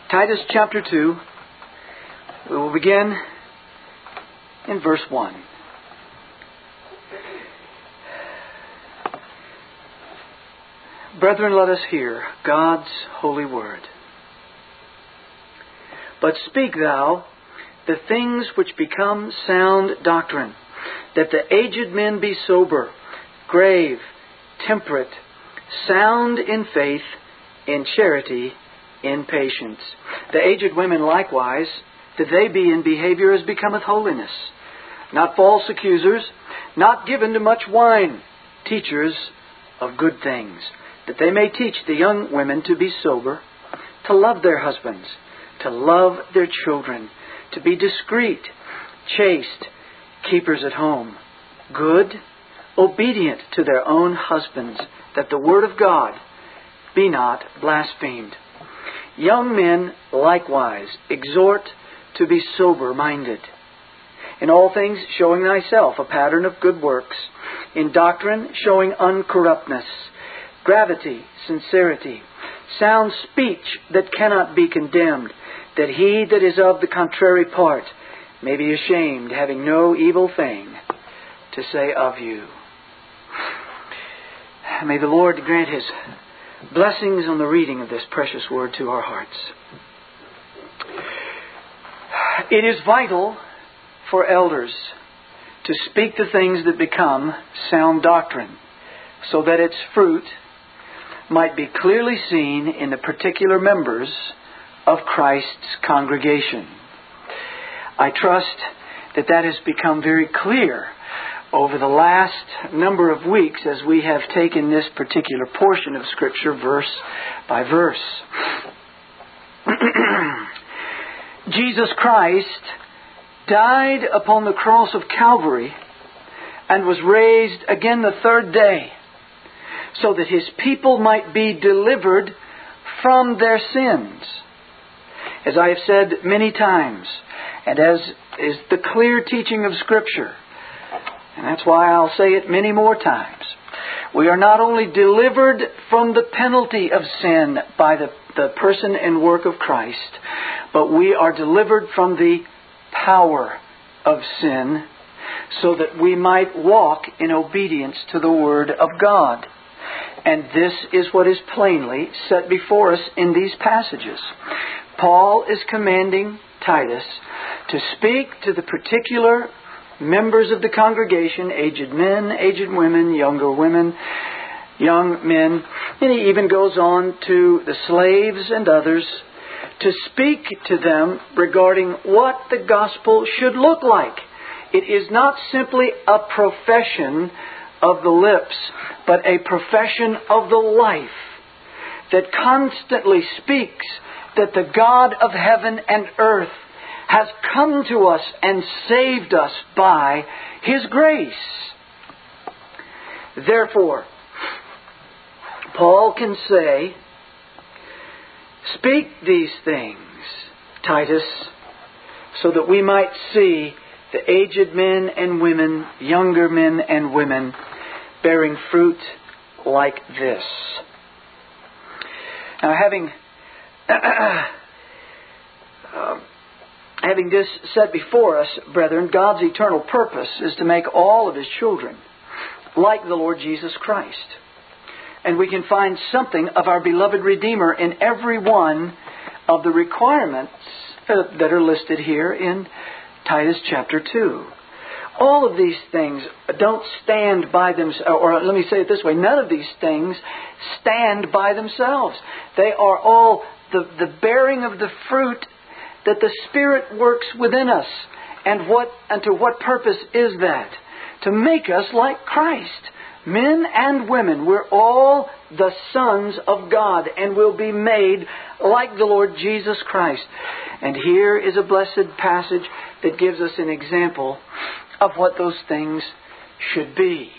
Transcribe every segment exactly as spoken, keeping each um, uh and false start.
Titus chapter two. We will begin in verse one. Brethren, let us hear God's holy word. But speak thou the things which become sound doctrine, that the aged men be sober, grave, temperate, sound in faith, in charity, in patience. The aged women likewise, that they be in behavior as becometh holiness, not false accusers, not given to much wine, teachers of good things, that they may teach the young women to be sober, to love their husbands, to love their children, to be discreet, chaste, keepers at home, good, obedient to their own husbands, that the word of God be not blasphemed. Young men likewise exhort to be sober-minded. In all things showing thyself a pattern of good works, in doctrine showing uncorruptness, gravity, sincerity, sound speech that cannot be condemned, that he that is of the contrary part may be ashamed, having no evil thing to say of you. May the Lord grant His blessings on the reading of this precious word to our hearts. It is vital for elders to speak the things that become sound doctrine, so that its fruit might be clearly seen in the particular members of Christ's congregation. I trust that that has become very clear over the last number of weeks as we have taken this particular portion of Scripture verse by verse. Jesus Christ died upon the cross of Calvary and was raised again the third day, so that His people might be delivered from their sins. As I have said many times, and as is the clear teaching of Scripture, and that's why I'll say it many more times, we are not only delivered from the penalty of sin by the, the person and work of Christ, but we are delivered from the power of sin, so that we might walk in obedience to the Word of God. And this is what is plainly set before us in these passages. Paul is commanding Titus to speak to the particular members of the congregation, aged men, aged women, younger women, young men, and he even goes on to the slaves and others, to speak to them regarding what the gospel should look like. It is not simply a profession of the lips, but a profession of the life that constantly speaks that the God of heaven and earth has come to us and saved us by His grace. Therefore, Paul can say, speak these things, Titus, so that we might see the aged men and women, younger men and women, bearing fruit like this. Now, having uh, having this set before us, brethren, God's eternal purpose is to make all of His children like the Lord Jesus Christ. And we can find something of our beloved Redeemer in every one of the requirements that are listed here in Titus chapter two. All of these things don't stand by themselves, or let me say it this way, none of these things stand by themselves. They are all the, the bearing of the fruit that the Spirit works within us. And what and to what purpose is that? To make us like Christ. Men and women, we're all the sons of God and will be made like the Lord Jesus Christ. And here is a blessed passage that gives us an example of what those things should be.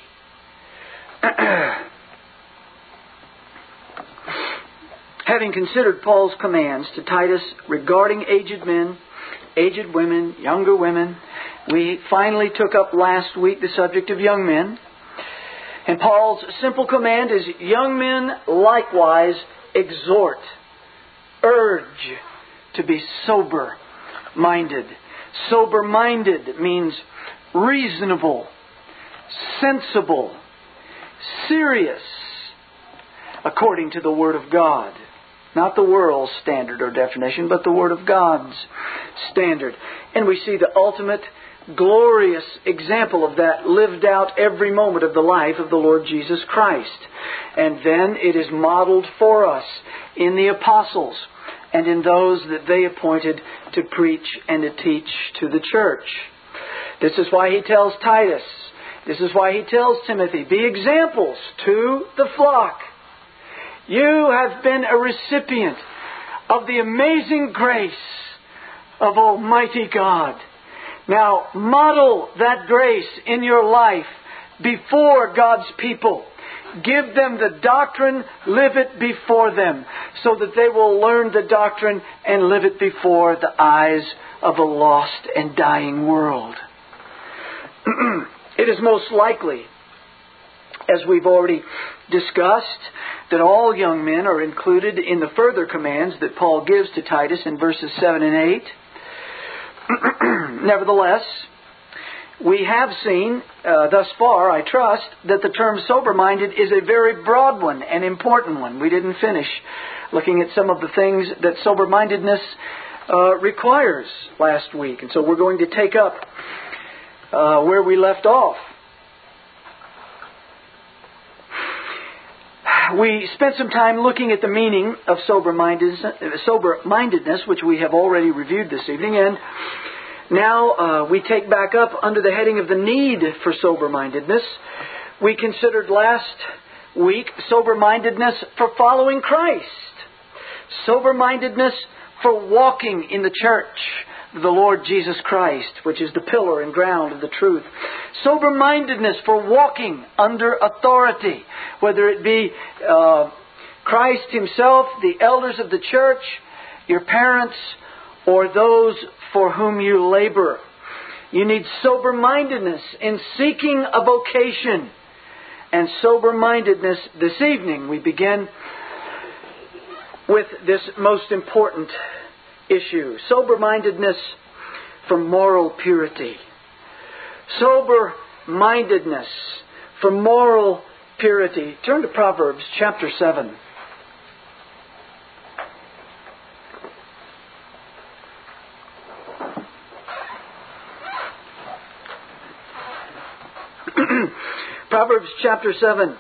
Having considered Paul's commands to Titus regarding aged men, aged women, younger women, we finally took up last week the subject of young men. And Paul's simple command is, young men likewise exhort, urge, to be sober-minded. Sober-minded means reasonable, sensible, serious, according to the Word of God. Not the world's standard or definition, but the Word of God's standard. And we see the ultimate glorious example of that lived out every moment of the life of the Lord Jesus Christ. And then it is modeled for us in the apostles and in those that they appointed to preach and to teach to the church. This is why he tells Titus, this is why he tells Timothy, be examples to the flock. You have been a recipient of the amazing grace of Almighty God. Now, model that grace in your life before God's people. Give them the doctrine, live it before them, so that they will learn the doctrine and live it before the eyes of a lost and dying world. It is most likely, as we've already discussed, that all young men are included in the further commands that Paul gives to Titus in verses seven and eight. Nevertheless, we have seen uh, thus far, I trust, that the term sober-minded is a very broad one and important one. We didn't finish looking at some of the things that sober-mindedness uh, requires last week. And so we're going to take up uh, where we left off. We spent some time looking at the meaning of sober-mindedness, sober-mindedness, which we have already reviewed this evening, and now uh, we take back up under the heading of the need for sober-mindedness. We considered last week sober-mindedness for following Christ, sober-mindedness for walking in the church of the Lord Jesus Christ, which is the pillar and ground of the truth. Sober-mindedness for walking under authority, whether it be uh, Christ Himself, the elders of the church, your parents, or those for whom you labor. You need sober-mindedness in seeking a vocation. And sober-mindedness this evening, we begin with this most important issue. Sober-mindedness for moral purity. Sober-mindedness for moral purity. Turn to Proverbs chapter seven. Proverbs chapter seven.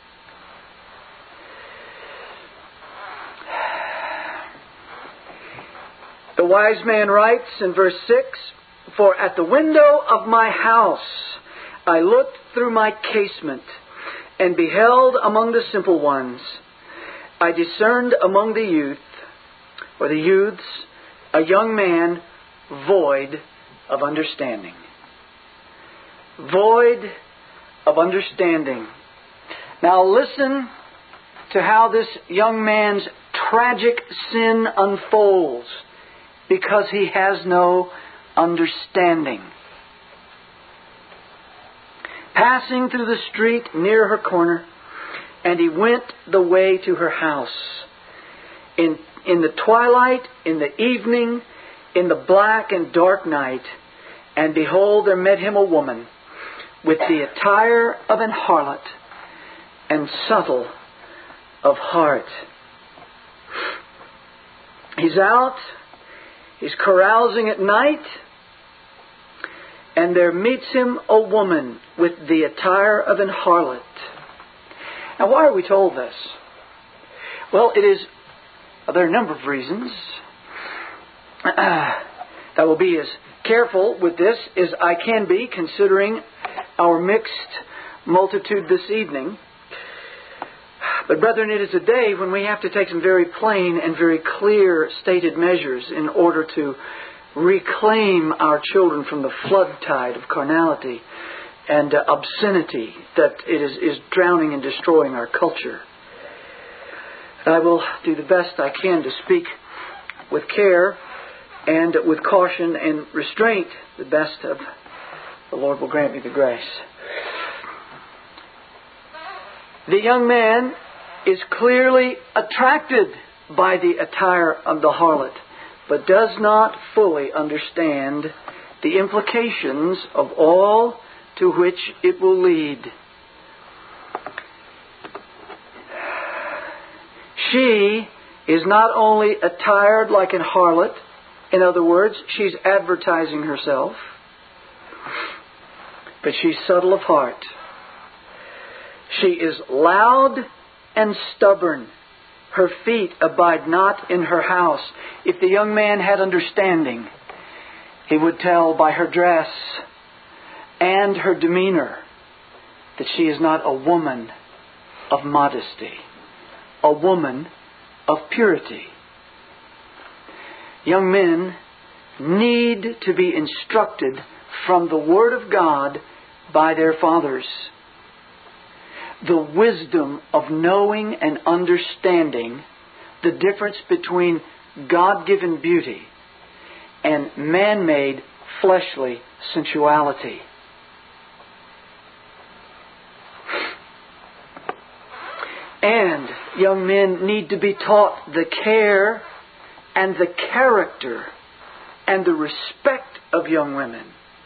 The wise man writes in verse six, for at the window of my house I looked through my casement and beheld among the simple ones. I discerned among the youth, or the youths, a young man void of understanding. Void of understanding. Now listen to how this young man's tragic sin unfolds, because he has no understanding. Passing through the street near her corner, and he went the way to her house. In, in the twilight, in the evening, in the black and dark night, and behold, there met him a woman with the attire of an harlot and subtle of heart. He's out, he's carousing at night, and there meets him a woman with the attire of an harlot. Now, why are we told this? Well, it is, there are a number of reasons. I will be as careful with this as I can be, considering our mixed multitude this evening. But brethren, it is a day when we have to take some very plain and very clear stated measures in order to reclaim our children from the flood tide of carnality and uh, obscenity that it is, is drowning and destroying our culture. I will do the best I can to speak with care and with caution and restraint. The best of the Lord will grant me the grace. The young man is clearly attracted by the attire of the harlot, but does not fully understand the implications of all to which it will lead. She is not only attired like an harlot, in other words, she's advertising herself, but she's subtle of heart. She is loud and stubborn. Her feet abide not in her house. If the young man had understanding, he would tell by her dress and her demeanor that she is not a woman of modesty, a woman of purity. Young men need to be instructed from the Word of God by their fathers. The wisdom of knowing and understanding the difference between God-given beauty and man-made fleshly sensuality. And young men need to be taught the care and the character and the respect of young women.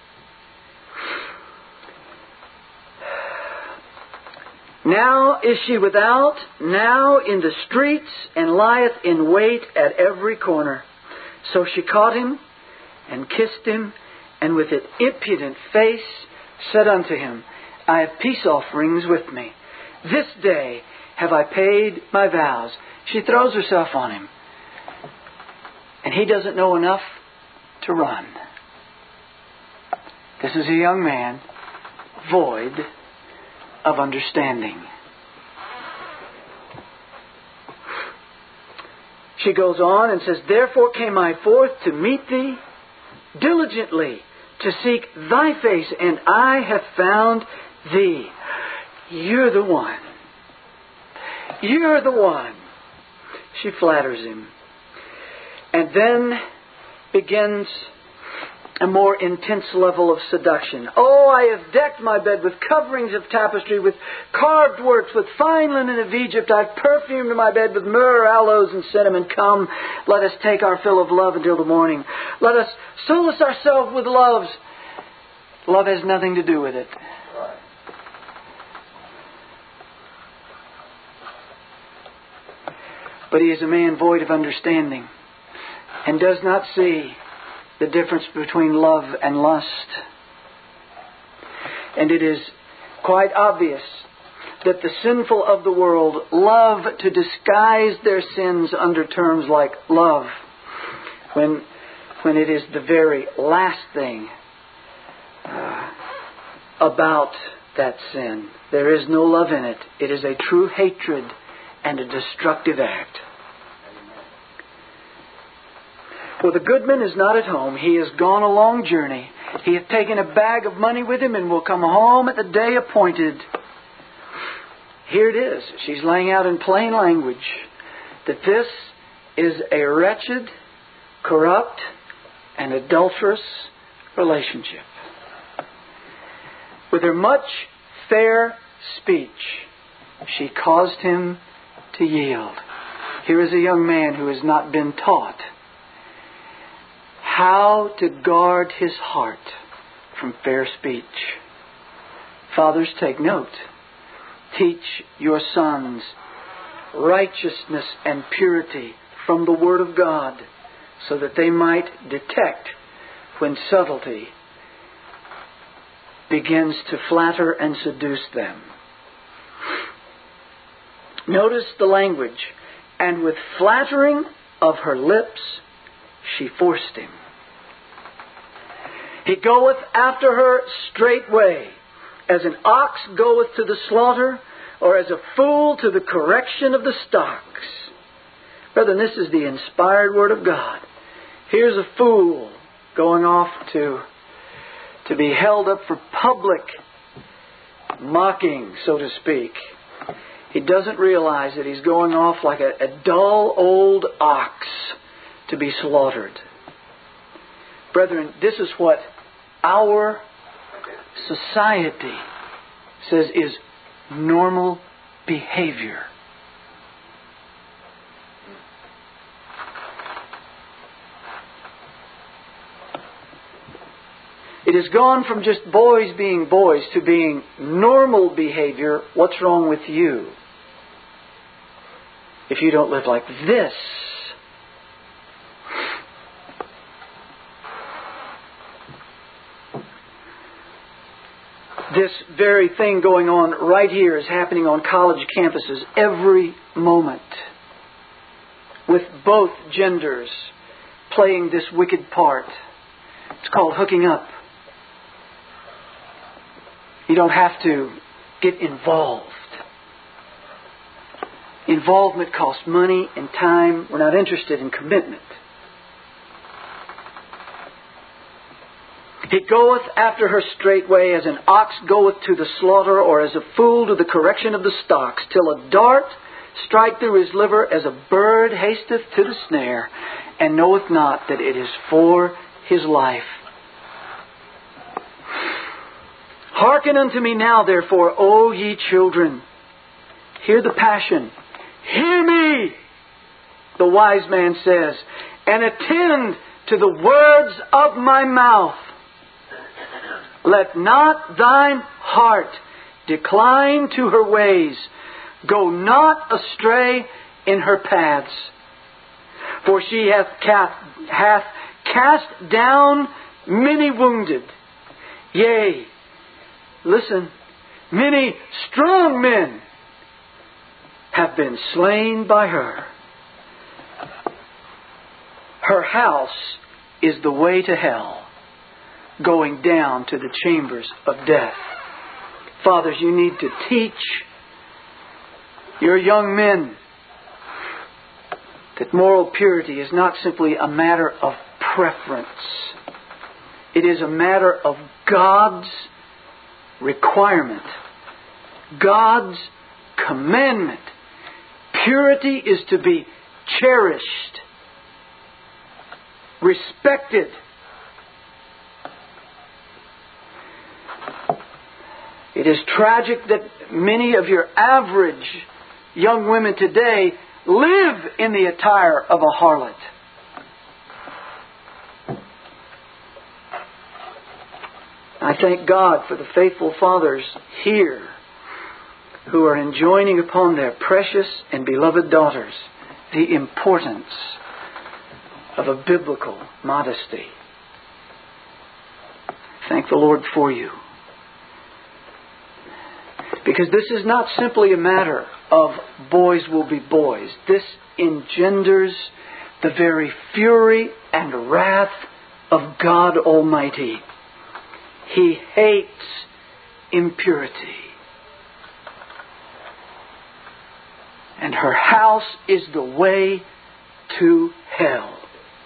Now is she without, now in the streets, and lieth in wait at every corner. So she caught him, and kissed him, and with an impudent face said unto him, I have peace offerings with me. This day have I paid my vows. She throws herself on him, and he doesn't know enough to run. This is a young man void of understanding. She goes on and says, Therefore came I forth to meet thee diligently, to seek thy face, and I have found thee. You're the one. You're the one. She flatters him. And then begins a more intense level of seduction. Oh, I have decked my bed with coverings of tapestry, with carved works, with fine linen of Egypt. I've perfumed my bed with myrrh, aloes, and cinnamon. Come, let us take our fill of love until the morning. Let us solace ourselves with loves. Love has nothing to do with it. But he is a man void of understanding and does not see the difference between love and lust. And it is quite obvious that the sinful of the world love to disguise their sins under terms like love, when, when it is the very last thing uh, about that sin. There is no love in it. It is a true hatred and a destructive act. For the goodman is not at home. He has gone a long journey. He hath taken a bag of money with him and will come home at the day appointed. Here it is. She's laying out in plain language that this is a wretched, corrupt, and adulterous relationship. With her much fair speech, she caused him to yield. Here is a young man who has not been taught how to guard his heart from fair speech. Fathers, take note. Teach your sons righteousness and purity from the Word of God, so that they might detect when subtlety begins to flatter and seduce them. Notice the language. And with flattering of her lips, she forced him. He goeth after her straightway, as an ox goeth to the slaughter, or as a fool to the correction of the stocks. Brethren, this is the inspired Word of God. Here's a fool going off to, to be held up for public mocking, so to speak. He doesn't realize that he's going off like a, a dull old ox to be slaughtered. Brethren, this is what our society says is normal behavior. It has gone from just boys being boys to being normal behavior. What's wrong with you if you don't live like this? This very thing going on right here is happening on college campuses every moment, with both genders playing this wicked part. It's called hooking up. You don't have to get involved. Involvement costs money and time. We're not interested in commitment. He goeth after her straightway, as an ox goeth to the slaughter, or as a fool to the correction of the stocks, till a dart strike through his liver, as a bird hasteth to the snare, and knoweth not that it is for his life. Hearken unto me now, therefore, O ye children. Hear the passion. Hear me, the wise man says, and attend to the words of my mouth. Let not thine heart decline to her ways. Go not astray in her paths. For she hath cast, hath cast down many wounded. Yea, listen, many strong men have been slain by her. Her house is the way to hell, going down to the chambers of death. Fathers, you need to teach your young men that moral purity is not simply a matter of preference. It is a matter of God's requirement, God's commandment. Purity is to be cherished, respected. It is tragic that many of your average young women today live in the attire of a harlot. I thank God for the faithful fathers here who are enjoining upon their precious and beloved daughters the importance of a biblical modesty. Thank the Lord for you. Because this is not simply a matter of boys will be boys. This engenders the very fury and wrath of God Almighty. He hates impurity. And her house is the way to hell.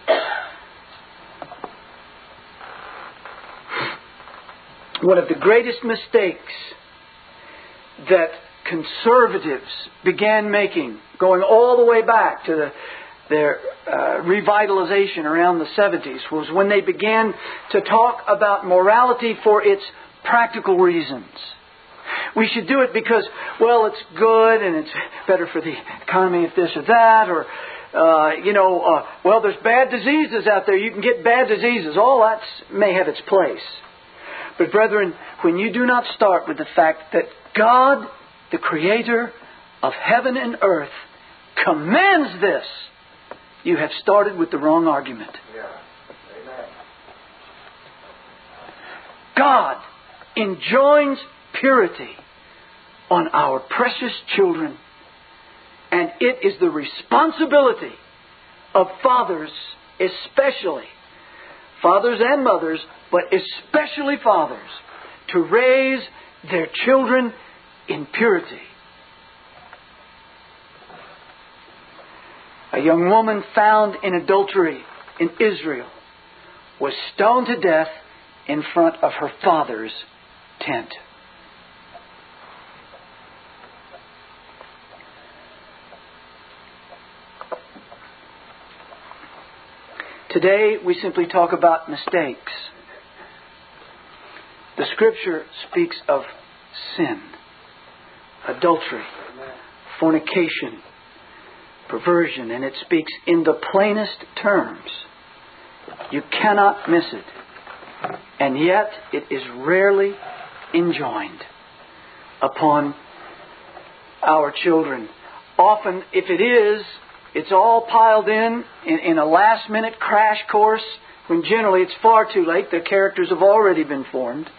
One of the greatest mistakes that conservatives began making, going all the way back to the, their uh, revitalization around the seventies, was when they began to talk about morality for its practical reasons. We should do it because, well, it's good and it's better for the economy if this or that, or, uh, you know, uh, well, there's bad diseases out there. You can get bad diseases. All that may have its place. But brethren, when you do not start with the fact that God, the Creator of heaven and earth, commands this, you have started with the wrong argument. Yeah. Amen. God enjoins purity on our precious children, and it is the responsibility of fathers, especially fathers and mothers, but especially fathers, to raise their children in purity. A young woman found in adultery in Israel was stoned to death in front of her father's tent. Today we simply talk about mistakes. The Scripture speaks of sin, adultery, fornication, perversion, and it speaks in the plainest terms. You cannot miss it. And yet it is rarely enjoined upon our children. Often, if it is, it's all piled in, in in a last-minute crash course, when generally it's far too late. Their characters have already been formed.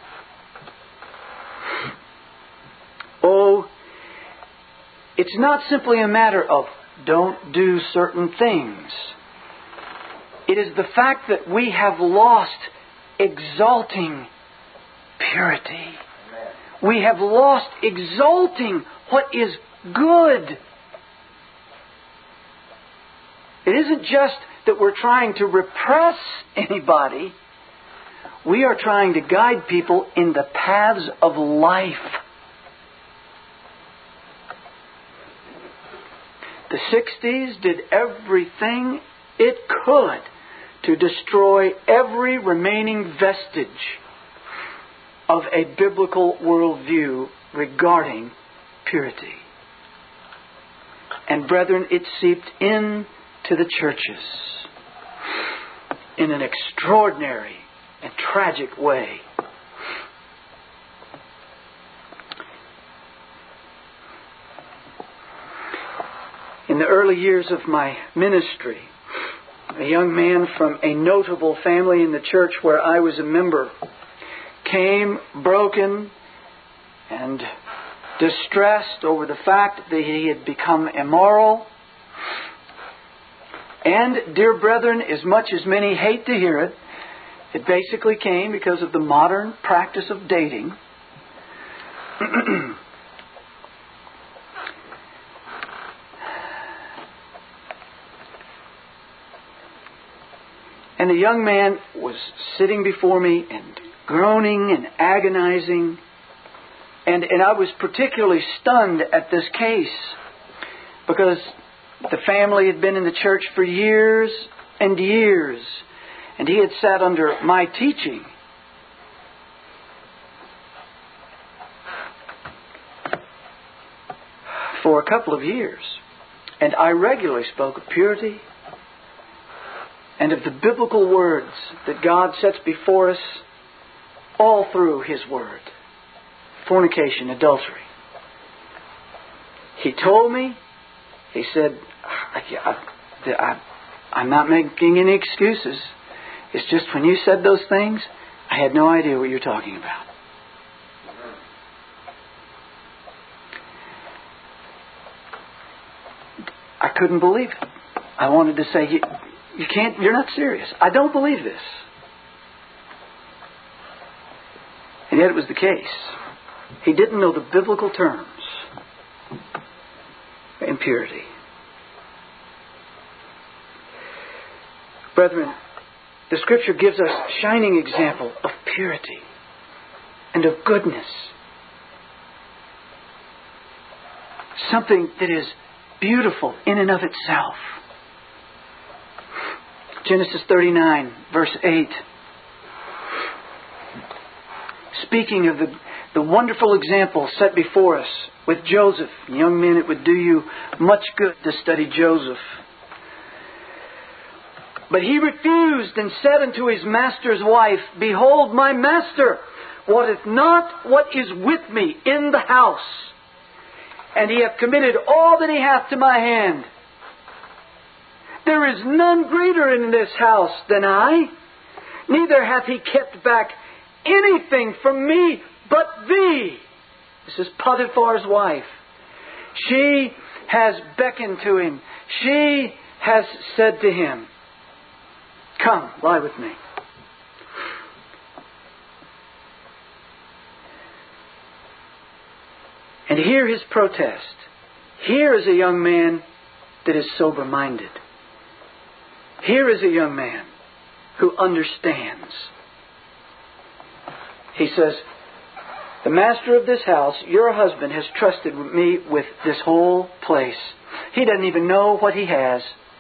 Oh, it's not simply a matter of don't do certain things. It is the fact that we have lost exalting purity. We have lost exalting what is good. It isn't just that we're trying to repress anybody. We are trying to guide people in the paths of life. The sixties did everything it could to destroy every remaining vestige of a biblical worldview regarding purity. And brethren, it seeped into the churches in an extraordinary and tragic way. In the early years of my ministry, a young man from a notable family in the church where I was a member came broken and distressed over the fact that he had become immoral. And, dear brethren, as much as many hate to hear it, it basically came because of the modern practice of dating. And the young man was sitting before me and groaning and agonizing. And, and I was particularly stunned at this case because the family had been in the church for years and years. And he had sat under my teaching. For a couple of years. And I regularly spoke of purity and of the biblical words that God sets before us all through His Word. Fornication, adultery. He told me, he said, I, I, I, I'm not making any excuses. It's just when you said those things, I had no idea what you're talking about. I couldn't believe it. I wanted to say, you, you can't, you're not serious. I don't believe this. And yet it was the case. He didn't know the biblical terms for impurity. Brethren, the Scripture gives us a shining example of purity and of goodness. Something that is beautiful in and of itself. Genesis thirty-nine, verse eight. Speaking of the, the wonderful example set before us with Joseph. Young men, it would do you much good to study Joseph. But he refused and said unto his master's wife, Behold, my master wotteth not what is with me in the house, and he hath committed all that he hath to my hand. There is none greater in this house than I, neither hath he kept back anything from me but thee. This is Potiphar's wife. She has beckoned to him. She has said to him, Come, lie with me. And hear his protest. Here is a young man that is sober-minded. Here is a young man who understands. He says, the master of this house, your husband, has trusted me with this whole place. He doesn't even know what he has.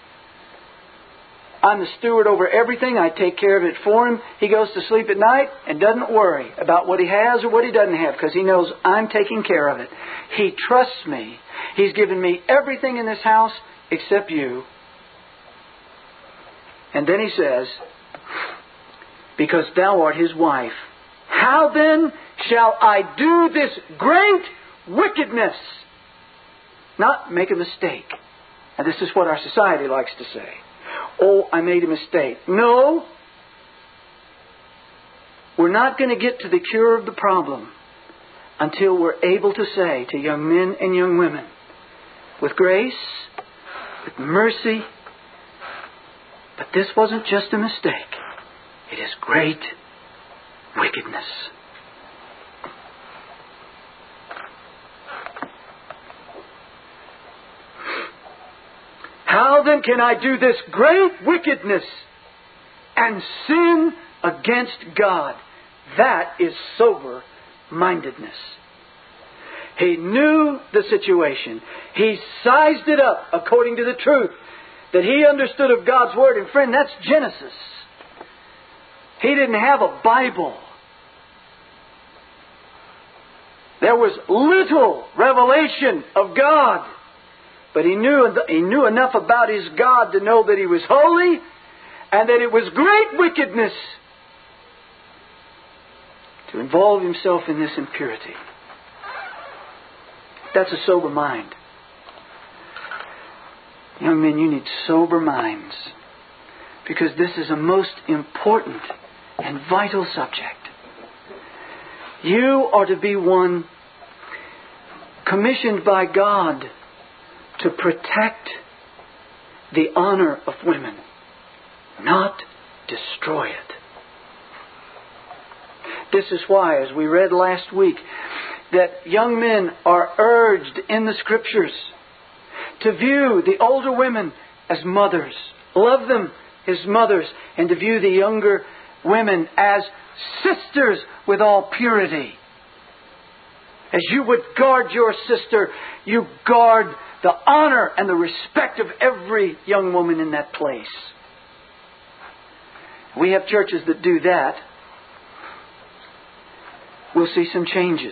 I'm the steward over everything. I take care of it for him. He goes to sleep at night and doesn't worry about what he has or what he doesn't have because he knows I'm taking care of it. He trusts me. He's given me everything in this house except you. And then he says, because thou art his wife. How then shall I do this great wickedness? Not make a mistake. And this is what our society likes to say. Oh, I made a mistake. No. We're not going to get to the cure of the problem until we're able to say to young men and young women, with grace, with mercy, but this wasn't just a mistake. It is great wickedness. How then can I do this great wickedness and sin against God? That is sober-mindedness. He knew the situation. He sized it up according to the truth that he understood of God's Word. And friend, that's Genesis. He didn't have a Bible. There was little revelation of God. But he knew, he knew enough about his God to know that He was holy and that it was great wickedness to involve himself in this impurity. That's a sober mind. Young men, you need sober minds, because this is a most important and vital subject. You are to be one commissioned by God to protect the honor of women, not destroy it. This is why, as we read last week, that young men are urged in the Scriptures to view the older women as mothers, love them as mothers, and to view the younger women as sisters with all purity. As you would guard your sister, you guard the honor and the respect of every young woman in that place. We have churches that do that. We'll see some changes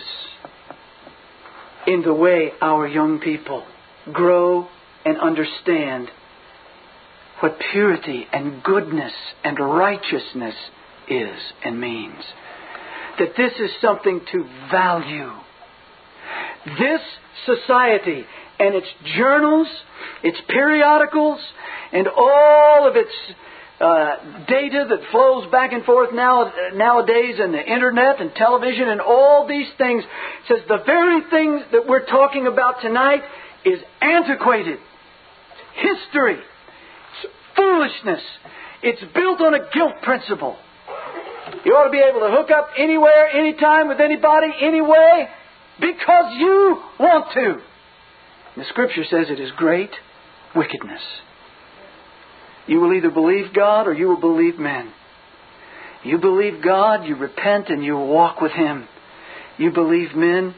in the way our young people grow and understand what purity and goodness and righteousness is and means. That this is something to value. This society and its journals, its periodicals, and all of its uh, data that flows back and forth now nowadays, and the internet and television and all these things, says the very things that we're talking about tonight is antiquated. It's history. It's foolishness. It's built on a guilt principle. You ought to be able to hook up anywhere, anytime, with anybody, anyway, because you want to. The Scripture says it is great wickedness. You will either believe God or you will believe men. You believe God, you repent and you walk with Him. You believe men,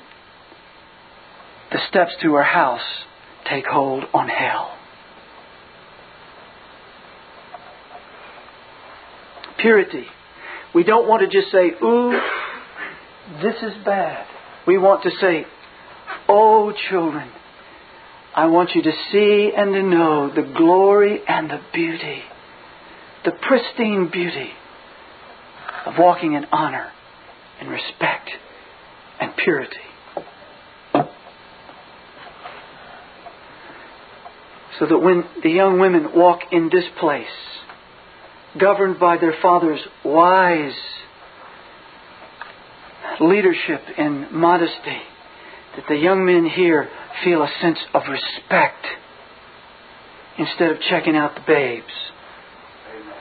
the steps to our house take hold on hell. Purity. We don't want to just say, ooh, this is bad. We want to say, oh, children, I want you to see and to know the glory and the beauty, the pristine beauty of walking in honor and respect and purity. So that when the young women walk in this place, governed by their father's wise leadership and modesty, that the young men here feel a sense of respect instead of checking out the babes. Amen.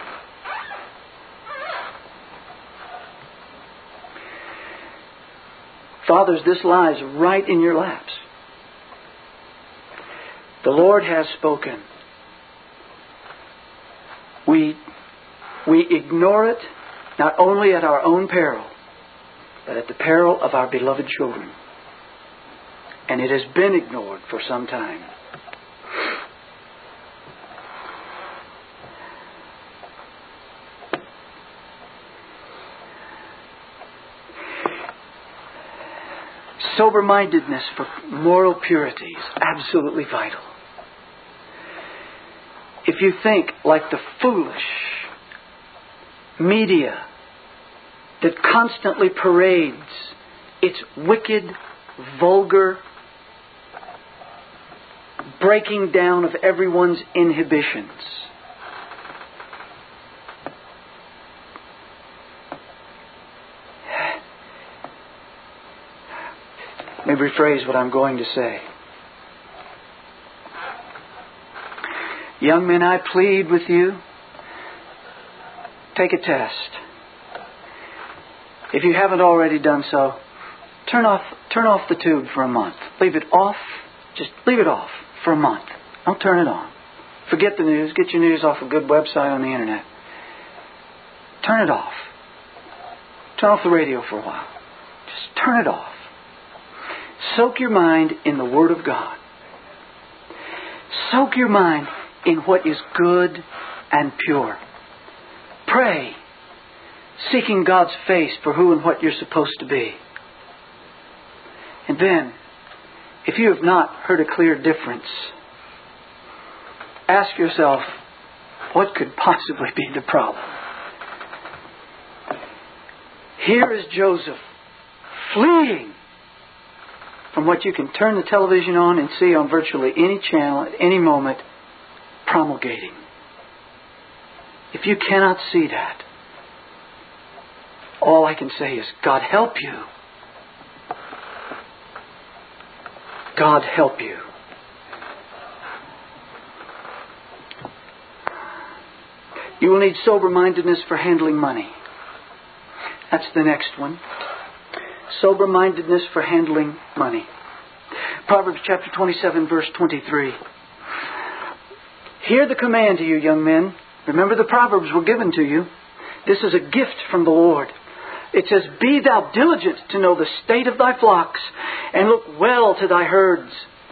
Fathers, this lies right in your laps. The Lord has spoken. We, we ignore it not only at our own peril, but at the peril of our beloved children. And it has been ignored for some time. Sober-mindedness for moral purity is absolutely vital. If you think like the foolish media that constantly parades its wicked, vulgar breaking down of everyone's inhibitions. Let me rephrase what I'm going to say. Young men, I plead with you, take a test. If you haven't already done so, turn off turn off the tube for a month. Leave it off. Just leave it off for a month. Don't turn it on. Forget the news. Get your news off a good website on the internet. Turn it off. Turn off the radio for a while. Just turn it off. Soak your mind in the Word of God. Soak your mind in what is good and pure. Pray, seeking God's face for who and what you're supposed to be. And then, if you have not heard a clear difference, ask yourself, what could possibly be the problem? Here is Joseph fleeing from what you can turn the television on and see on virtually any channel at any moment, promulgating. If you cannot see that, all I can say is, God help you. God help you. You will need sober-mindedness for handling money. That's the next one. Sober-mindedness for handling money. Proverbs chapter twenty-seven, verse twenty-three. Hear the command to you, young men. Remember the Proverbs were given to you. This is a gift from the Lord. It says, be thou diligent to know the state of thy flocks, and look well to thy herds.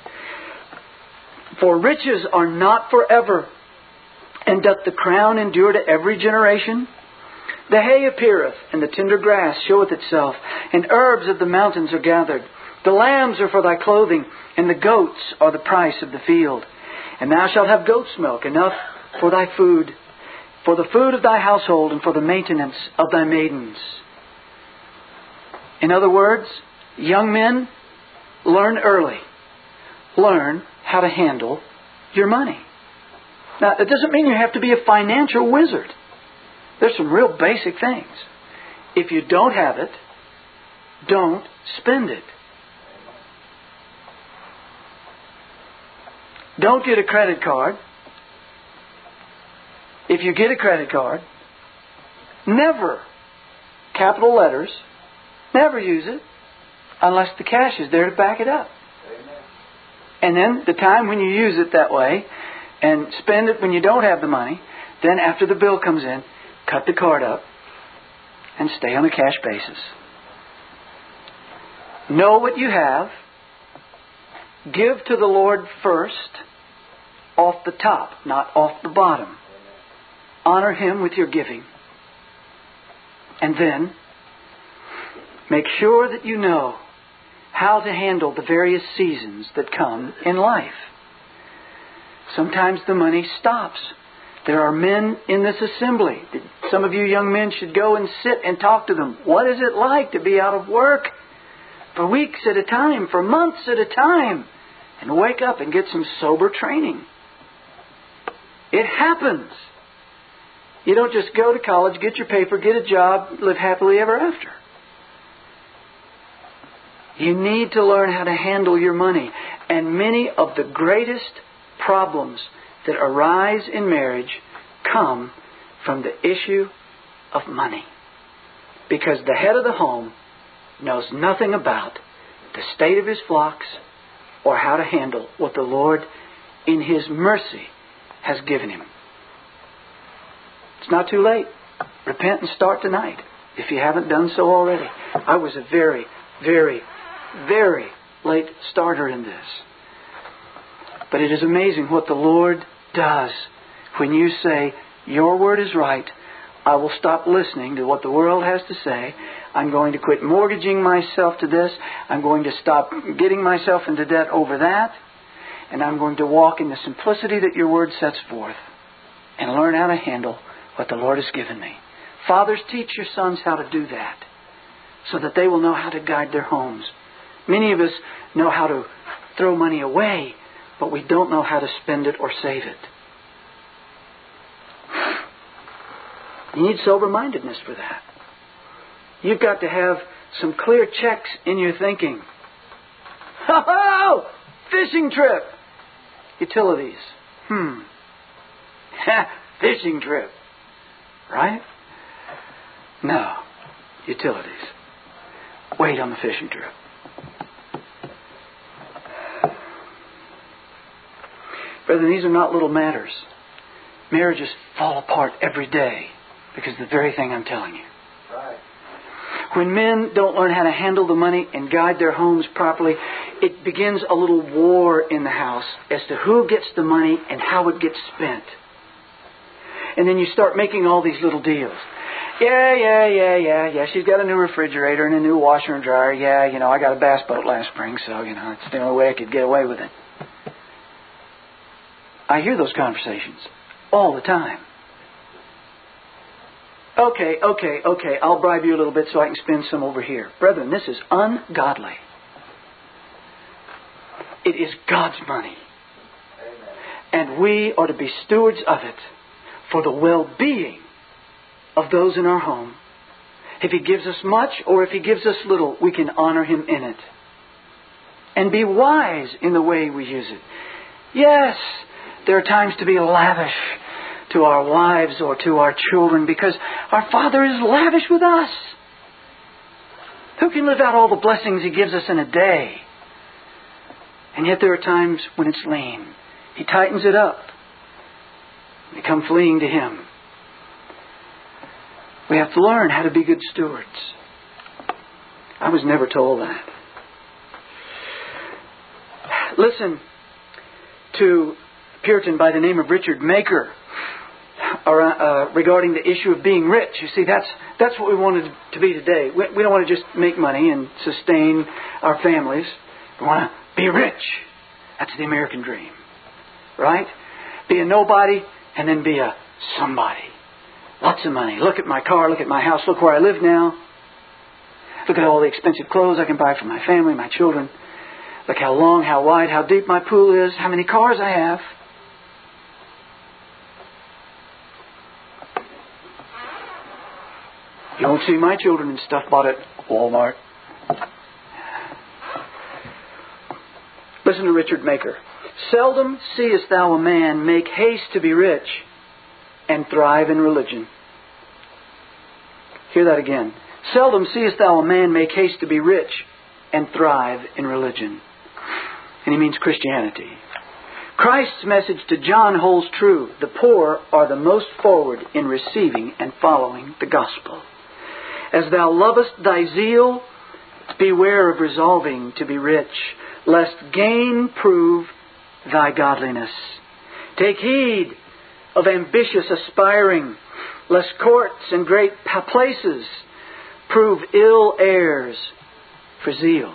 For riches are not forever, and doth the crown endure to every generation? The hay appeareth, and the tender grass showeth itself, and herbs of the mountains are gathered. The lambs are for thy clothing, and the goats are the price of the field. And thou shalt have goat's milk enough for thy food, for the food of thy household, and for the maintenance of thy maidens. In other words, young men, learn early. Learn how to handle your money. Now, it doesn't mean you have to be a financial wizard. There's some real basic things. If you don't have it, don't spend it. Don't get a credit card. If you get a credit card, never, capital letters, never use it unless the cash is there to back it up. Amen. And then the time when you use it that way and spend it when you don't have the money, then after the bill comes in, cut the card up and stay on a cash basis. Know what you have. Give to the Lord first, off the top, not off the bottom. Honor Him with your giving. And then, make sure that you know how to handle the various seasons that come in life. Sometimes the money stops. There are men in this assembly. Some of you young men should go and sit and talk to them. What is it like to be out of work for weeks at a time, for months at a time, and wake up and get some sober training? It happens. You don't just go to college, get your paper, get a job, live happily ever after. You need to learn how to handle your money. And many of the greatest problems that arise in marriage come from the issue of money. Because the head of the home knows nothing about the state of his flocks or how to handle what the Lord in His mercy has given him. It's not too late. Repent and start tonight if you haven't done so already. I was a very, very, very late starter in this. But it is amazing what the Lord does when you say, your word is right. I will stop listening to what the world has to say. I'm going to quit mortgaging myself to this. I'm going to stop getting myself into debt over that. And I'm going to walk in the simplicity that your word sets forth and learn how to handle what the Lord has given me. Fathers, teach your sons how to do that, so that they will know how to guide their homes. Many of us know how to throw money away, but we don't know how to spend it or save it. You need sober-mindedness for that. You've got to have some clear checks in your thinking. Oh, fishing trip. Utilities. Hmm. Fishing trip. Right? No. Utilities. Wait on the fishing trip. Brethren, these are not little matters. Marriages fall apart every day because of the very thing I'm telling you. Right. When men don't learn how to handle the money and guide their homes properly, it begins a little war in the house as to who gets the money and how it gets spent. And then you start making all these little deals. Yeah, yeah, yeah, yeah, yeah. She's got a new refrigerator and a new washer and dryer. Yeah, you know, I got a bass boat last spring, so, you know, it's the only way I could get away with it. I hear those conversations all the time. Okay, okay, okay, I'll bribe you a little bit so I can spend some over here. Brethren, this is ungodly. It is God's money. Amen. And we are to be stewards of it for the well-being of those in our home. If He gives us much or if He gives us little, we can honor Him in it. And be wise in the way we use it. Yes, there are times to be lavish to our wives or to our children because our Father is lavish with us. Who can live out all the blessings He gives us in a day? And yet there are times when it's lean. He tightens it up. We come fleeing to Him. We have to learn how to be good stewards. I was never told that. Listen to a Puritan by the name of Richard Maker or, uh, regarding the issue of being rich. You see, that's that's what we wanted to be today. We, we don't want to just make money and sustain our families. We want to be rich. That's the American dream. Right? Be a nobody and then be a somebody. Lots of money. Look at my car. Look at my house. Look where I live now. Look at all the expensive clothes I can buy for my family, my children. Look how long, how wide, how deep my pool is. How many cars I have. You won't see my children and stuff bought at Walmart. Listen to Richard Maker. Seldom seest thou a man make haste to be rich and thrive in religion. Hear that again. Seldom seest thou a man make haste to be rich and thrive in religion. And he means Christianity. Christ's message to John holds true. The poor are the most forward in receiving and following the gospel. As thou lovest thy zeal, beware of resolving to be rich, lest gain prove thy godliness. Take heed of ambitious aspiring, lest courts and great places prove ill heirs for zeal.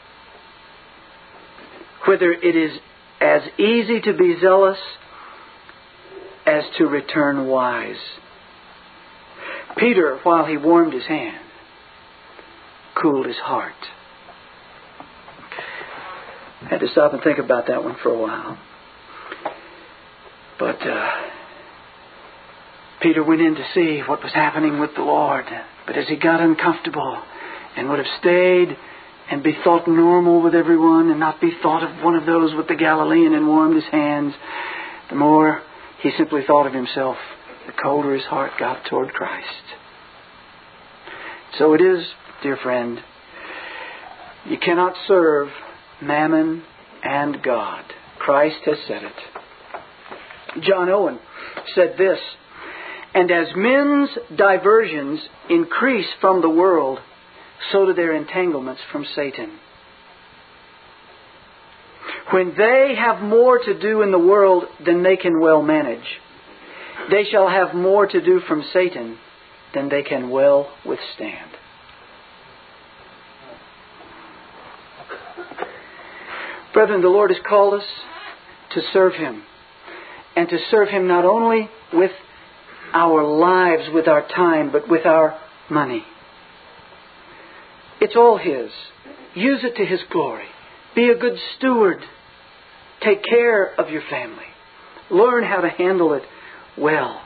Whither it is as easy to be zealous as to return wise. Peter, while he warmed his hand, cooled his heart. I had to stop and think about that one for a while. But uh, Peter went in to see what was happening with the Lord. But as he got uncomfortable and would have stayed and be thought normal with everyone and not be thought of one of those with the Galilean and warmed his hands, the more he simply thought of himself, the colder his heart got toward Christ. So it is, dear friend, you cannot serve Mammon and God. Christ has said it. John Owen said this, and as men's diversions increase from the world, so do their entanglements from Satan. When they have more to do in the world than they can well manage, they shall have more to do from Satan than they can well withstand. Brethren, the Lord has called us to serve Him. And to serve Him not only with our lives with our time, but with our money. It's all His. Use it to His glory. Be a good steward. Take care of your family. Learn how to handle it well.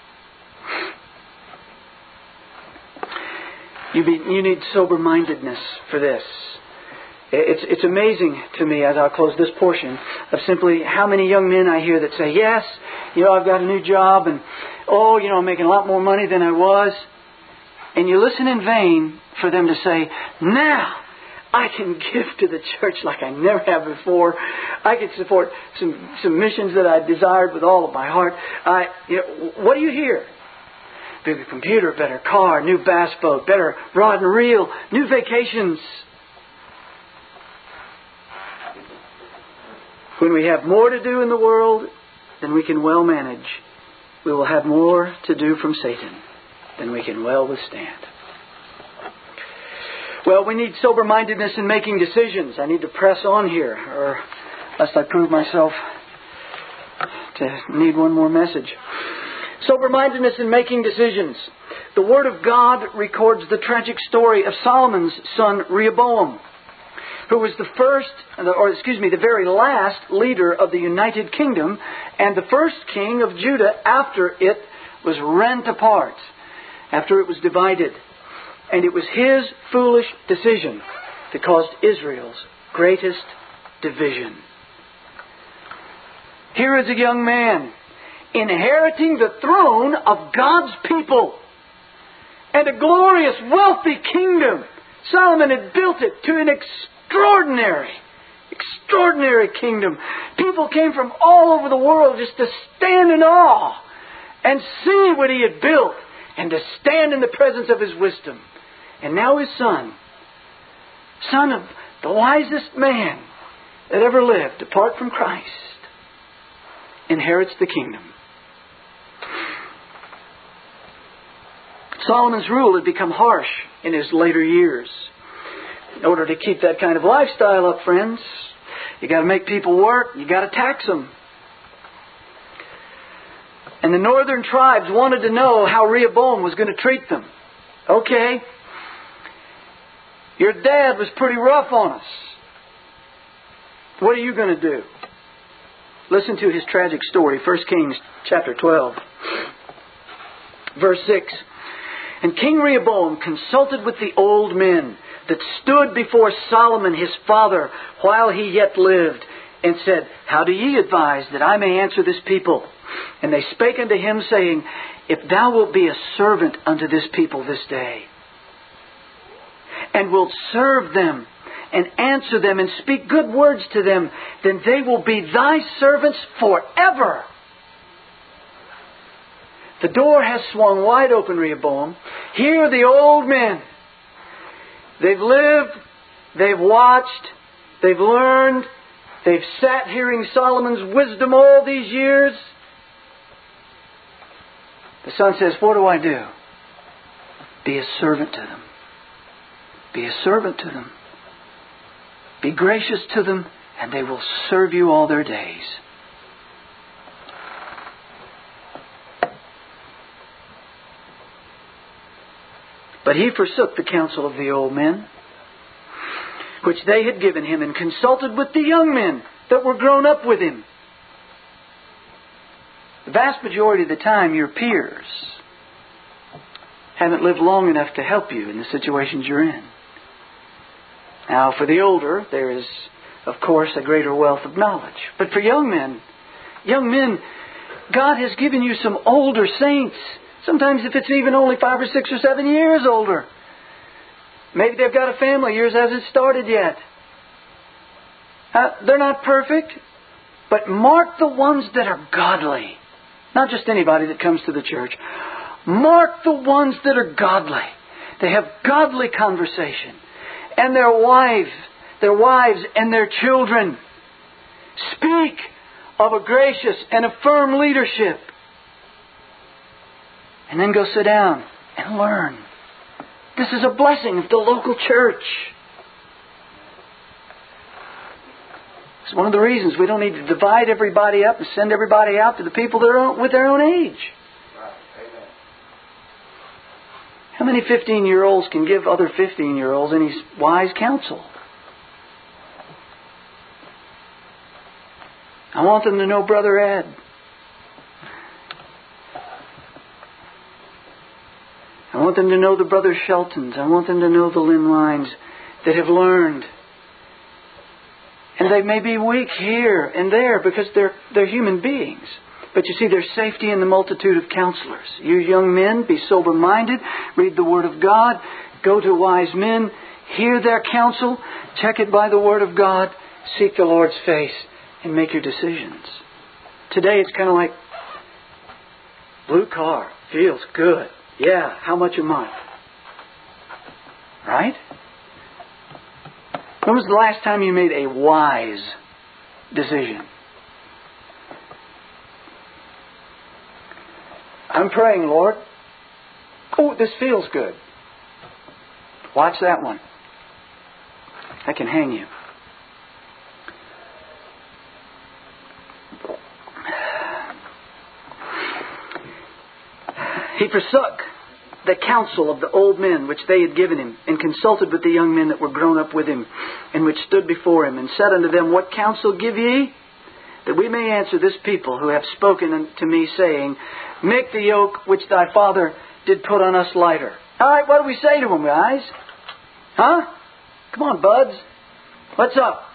You, be, you need sober-mindedness for this. It's, it's amazing to me as I'll close this portion of simply how many young men I hear that say, yes, you know, I've got a new job and, oh, you know, I'm making a lot more money than I was. And you listen in vain for them to say, now I can give to the church like I never have before. I can support some, some missions that I desired with all of my heart. I, you know, what do you hear? Bigger computer, better car, new bass boat, better rod and reel, new vacations. When we have more to do in the world than we can well manage, we will have more to do from Satan than we can well withstand. Well, we need sober-mindedness in making decisions. I need to press on here, or lest I prove myself to need one more message. Sober-mindedness in making decisions. The Word of God records the tragic story of Solomon's son Rehoboam, who was the first, or excuse me, the very last leader of the United Kingdom and the first king of Judah after it was rent apart, after it was divided. And it was his foolish decision that caused Israel's greatest division. Here is a young man inheriting the throne of God's people and a glorious, wealthy kingdom. Solomon had built it to an extraordinary, extraordinary kingdom. People came from all over the world just to stand in awe and see what he had built and to stand in the presence of his wisdom. And now his son, son of the wisest man that ever lived, apart from Christ, inherits the kingdom. Solomon's rule had become harsh in his later years. In order to keep that kind of lifestyle up, friends, you got to make people work. You got to tax them. And the northern tribes wanted to know how Rehoboam was going to treat them. Okay, your dad was pretty rough on us. What are you going to do? Listen to his tragic story. First Kings chapter twelve, verse six. And King Rehoboam consulted with the old men that stood before Solomon his father while he yet lived, and said, How do ye advise that I may answer this people? And they spake unto him, saying, If thou wilt be a servant unto this people this day, and wilt serve them, and answer them, and speak good words to them, then they will be thy servants forever. The door has swung wide open, Rehoboam. Here are the old men. They've lived, they've watched, they've learned, they've sat hearing Solomon's wisdom all these years. The son says, what do I do? Be a servant to them. Be a servant to them. Be gracious to them, and they will serve you all their days. But he forsook the counsel of the old men, which they had given him, and consulted with the young men that were grown up with him. The vast majority of the time, your peers haven't lived long enough to help you in the situations you're in. Now, for the older, there is, of course, a greater wealth of knowledge. But for young men, young men, God has given you some older saints. Sometimes if it's even only five or six or seven years older. Maybe they've got a family. Yours hasn't started yet. Uh, they're not perfect. But mark the ones that are godly. Not just anybody that comes to the church. Mark the ones that are godly. They have godly conversation. And their wives, their wives and their children speak of a gracious and a firm leadership. And then go sit down and learn. This is a blessing of the local church. It's one of the reasons we don't need to divide everybody up and send everybody out to the people that are with their own age. How many fifteen-year-olds can give other fifteen-year-olds any wise counsel? I want them to know Brother Ed. I want them to know the Brother Sheltons. I want them to know the Lynn Lines that have learned. And they may be weak here and there because they're, they're human beings. But you see, there's safety in the multitude of counselors. You young men, be sober-minded. Read the Word of God. Go to wise men. Hear their counsel. Check it by the Word of God. Seek the Lord's face and make your decisions. Today it's kind of like, blue car, feels good. Yeah, how much a month? Right? When was the last time you made a wise decision? I'm praying, Lord. Oh, this feels good. Watch that one. I can hang you. He forsook the counsel of the old men which they had given him, and consulted with the young men that were grown up with him, and which stood before him, and said unto them, What counsel give ye? That we may answer this people who have spoken unto me, saying, Make the yoke which thy father did put on us lighter. All right, what do we say to them, guys? Huh? Come on, buds. What's up?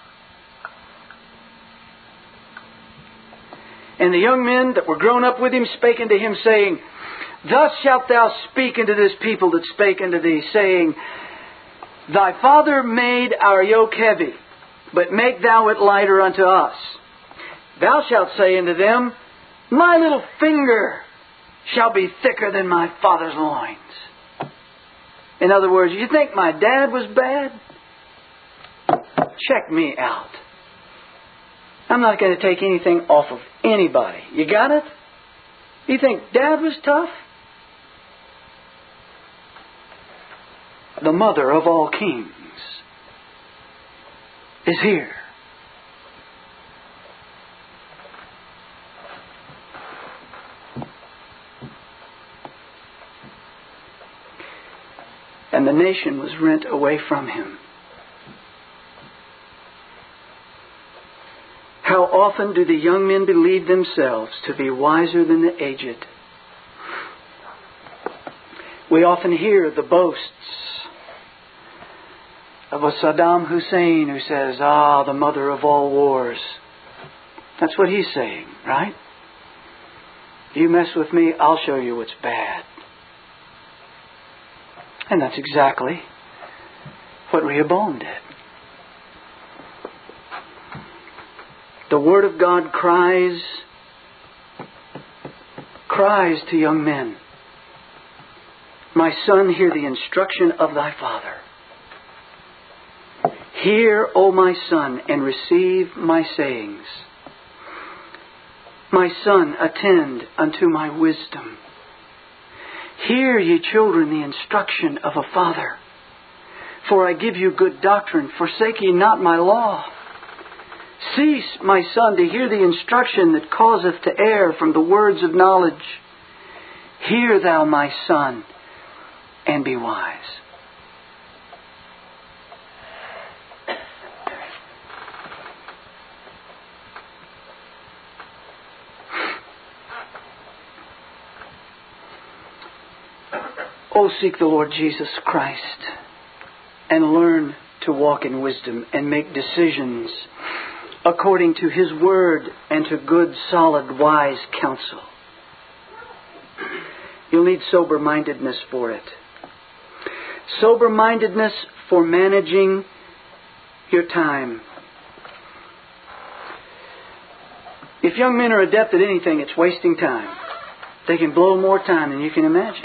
And the young men that were grown up with him spake unto him, saying, Thus shalt thou speak unto this people that spake unto thee, saying, Thy father made our yoke heavy, but make thou it lighter unto us. Thou shalt say unto them, My little finger shall be thicker than my father's loins. In other words, you think my dad was bad? Check me out. I'm not going to take anything off of anybody. You got it? You think Dad was tough? The mother of all kings is here. And the nation was rent away from him. How often do the young men believe themselves to be wiser than the aged? We often hear the boasts of a Saddam Hussein who says, Ah, the mother of all wars. That's what he's saying, right? You mess with me, I'll show you what's bad. And that's exactly what Rehoboam did. The Word of God cries, cries to young men, My son, hear the instruction of thy father. Hear, O my son, and receive my sayings. My son, attend unto my wisdom. Hear, ye children, the instruction of a father. For I give you good doctrine, forsake ye not my law. Cease, my son, to hear the instruction that causeth to err from the words of knowledge. Hear thou, my son, and be wise. Oh, seek the Lord Jesus Christ and learn to walk in wisdom and make decisions according to His Word and to good, solid, wise counsel. You'll need sober-mindedness for it. Sober-mindedness for managing your time. If young men are adept at anything, it's wasting time. They can blow more time than you can imagine.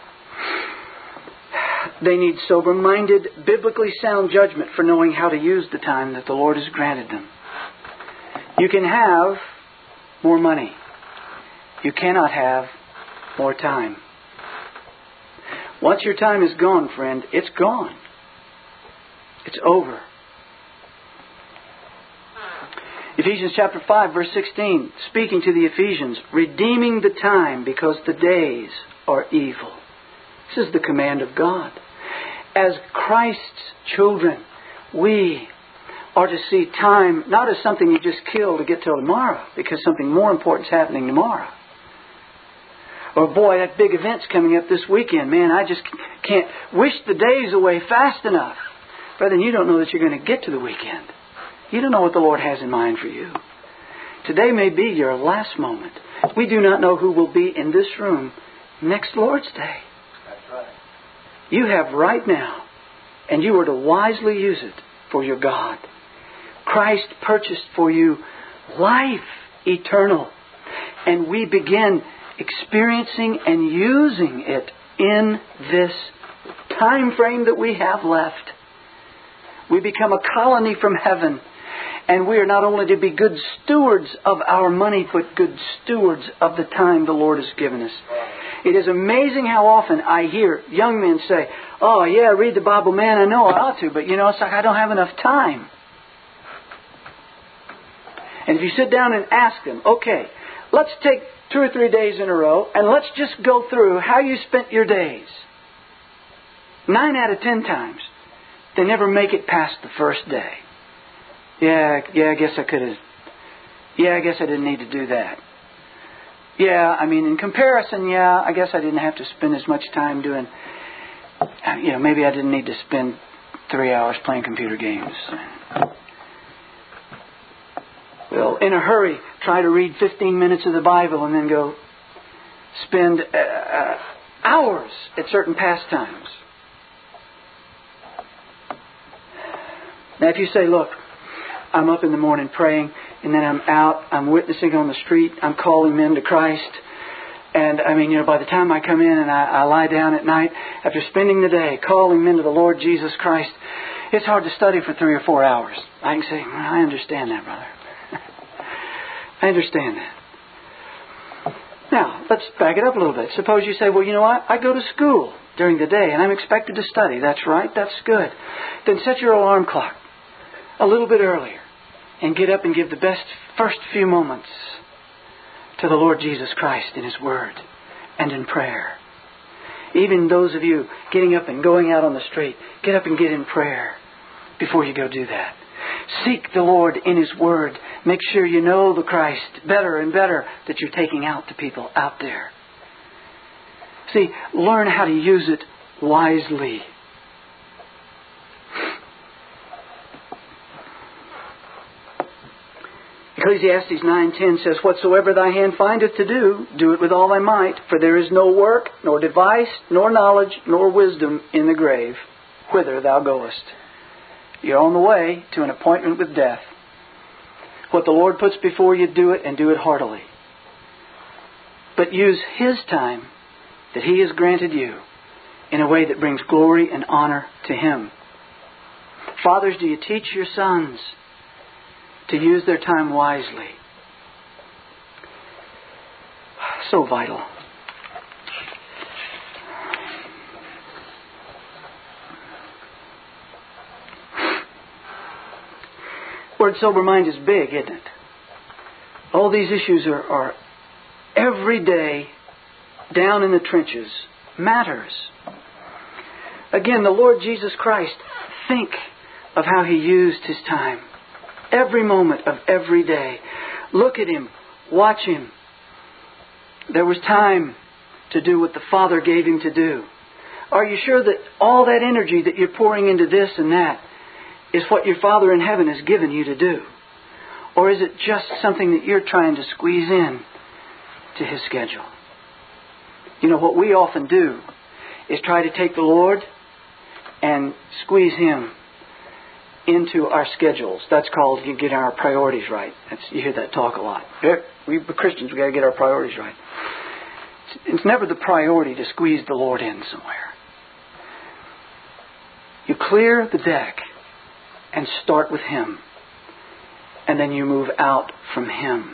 They need sober-minded, biblically sound judgment for knowing how to use the time that the Lord has granted them. You can have more money. You cannot have more time. Once your time is gone, friend, it's gone. It's over. Ephesians chapter five, verse sixteen, speaking to the Ephesians, redeeming the time because the days are evil. This is the command of God. As Christ's children, we are to see time not as something you just kill to get till tomorrow, because something more important is happening tomorrow. Or, boy, that big event's coming up this weekend. Man, I just can't wish the days away fast enough. Brethren, you don't know that you're going to get to the weekend. You don't know what the Lord has in mind for you. Today may be your last moment. We do not know who will be in this room next Lord's Day. That's right. You have right now, and you are to wisely use it for your God. Christ purchased for you life eternal. And we begin experiencing and using it in this time frame that we have left. We become a colony from heaven. And we are not only to be good stewards of our money, but good stewards of the time the Lord has given us. It is amazing how often I hear young men say, "Oh, yeah, read the Bible, man, I know I ought to, but you know, it's like I don't have enough time." And if you sit down and ask them, "Okay, let's take two or three days in a row, and let's just go through how you spent your days." Nine out of ten times, they never make it past the first day. Yeah, yeah, I guess I could have. Yeah, I guess I didn't need to do that. Yeah, I mean, in comparison, yeah, I guess I didn't have to spend as much time doing, you know, maybe I didn't need to spend three hours playing computer games. Well, in a hurry, try to read fifteen minutes of the Bible and then go spend uh, uh, hours at certain pastimes. Now, if you say, "Look, I'm up in the morning praying, and then I'm out, I'm witnessing on the street, I'm calling men to Christ. And I mean, you know, by the time I come in and I, I lie down at night, after spending the day calling men to the Lord Jesus Christ, it's hard to study for three or four hours." I can say, "Well, I understand that, brother. I understand that." Now, let's back it up a little bit. Suppose you say, "Well, you know what? I go to school during the day and I'm expected to study." That's right. That's good. Then set your alarm clock a little bit earlier and get up and give the best first few moments to the Lord Jesus Christ in His Word and in prayer. Even those of you getting up and going out on the street, get up and get in prayer before you go do that. Seek the Lord in His Word. Make sure you know the Christ better and better that you're taking out to people out there. See, learn how to use it wisely. Ecclesiastes nine ten says, "Whatsoever thy hand findeth to do, do it with all thy might. For there is no work, nor device, nor knowledge, nor wisdom in the grave, whither thou goest." You're on the way to an appointment with death. What the Lord puts before you, do it, and do it heartily. But use His time that He has granted you in a way that brings glory and honor to Him. Fathers, do you teach your sons to use their time wisely? So vital. Word sober mind is big, isn't it? All these issues are, are every day down in the trenches. Matters. Again, the Lord Jesus Christ, think of how He used His time. Every moment of every day. Look at Him. Watch Him. There was time to do what the Father gave Him to do. Are you sure that all that energy that you're pouring into this and that is what your Father in heaven has given you to do? Or is it just something that you're trying to squeeze in to His schedule? You know, what we often do is try to take the Lord and squeeze Him into our schedules. That's called you get our priorities right. That's, you hear that talk a lot. We Christians, we've got to get our priorities right. It's, it's never the priority to squeeze the Lord in somewhere. You clear the deck and start with Him. And then you move out from Him.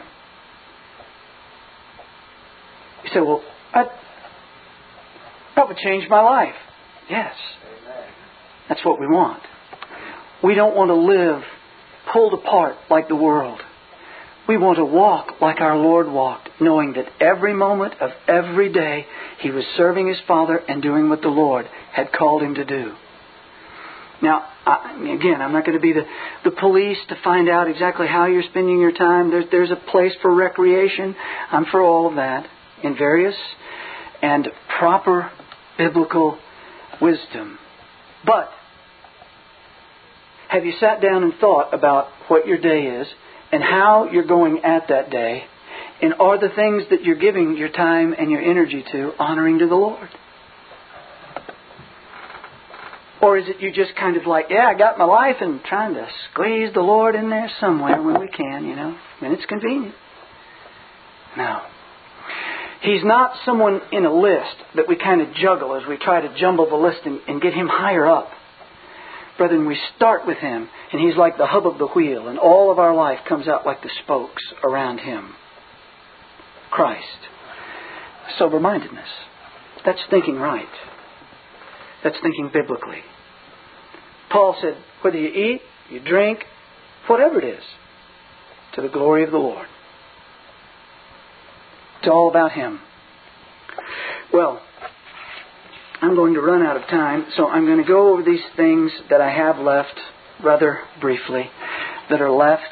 You say, "Well, I, that would change my life." Yes. Amen. That's what we want. We don't want to live pulled apart like the world. We want to walk like our Lord walked knowing that every moment of every day he was serving his Father and doing what the Lord had called him to do. Now, I, again, I'm not going to be the, the police to find out exactly how you're spending your time. There's, there's a place for recreation. I'm for all of that in various and proper biblical wisdom. But have you sat down and thought about what your day is and how you're going at that day? And are the things that you're giving your time and your energy to honoring to the Lord? Or is it you just kind of like, yeah, I got my life and trying to squeeze the Lord in there somewhere when we can, you know, when it's convenient? No. He's not someone in a list that we kind of juggle as we try to jumble the list and, and get Him higher up. Brethren, we start with Him, and He's like the hub of the wheel, and all of our life comes out like the spokes around Him. Christ. Sober-mindedness. That's thinking right. That's thinking biblically. Paul said, whether you eat, you drink, whatever it is, to the glory of the Lord. It's all about Him. Well, I'm going to run out of time, so I'm going to go over these things that I have left rather briefly, that are left.